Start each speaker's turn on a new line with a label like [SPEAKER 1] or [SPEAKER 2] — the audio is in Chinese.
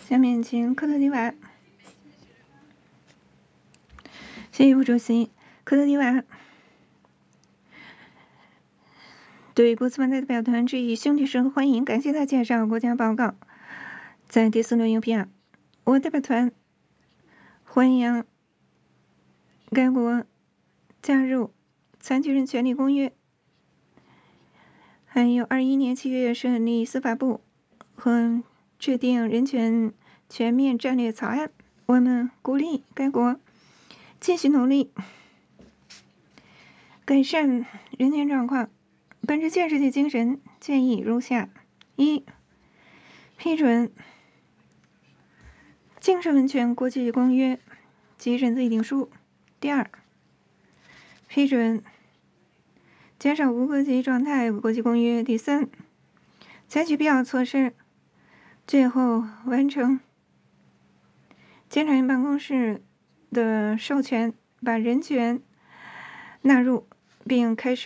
[SPEAKER 1] 下面请科特迪瓦协议部主席科特迪瓦对波茨湾代表团致以兄弟式欢迎，感谢他介绍国家报告。在第4轮邮票，我代表团欢迎该国加入残疾人权利公约，还有21年7月设立司法部和制定人权全面战略草案。我们鼓励该国继续努力改善人权状况。本着建设性精神，建议如下：一、批准精神人权国际公约及认罪定书；第二，批准减少无国籍状态国际公约；第三，采取必要措施；最后完成监察院办公室的授权，把人权纳入并开始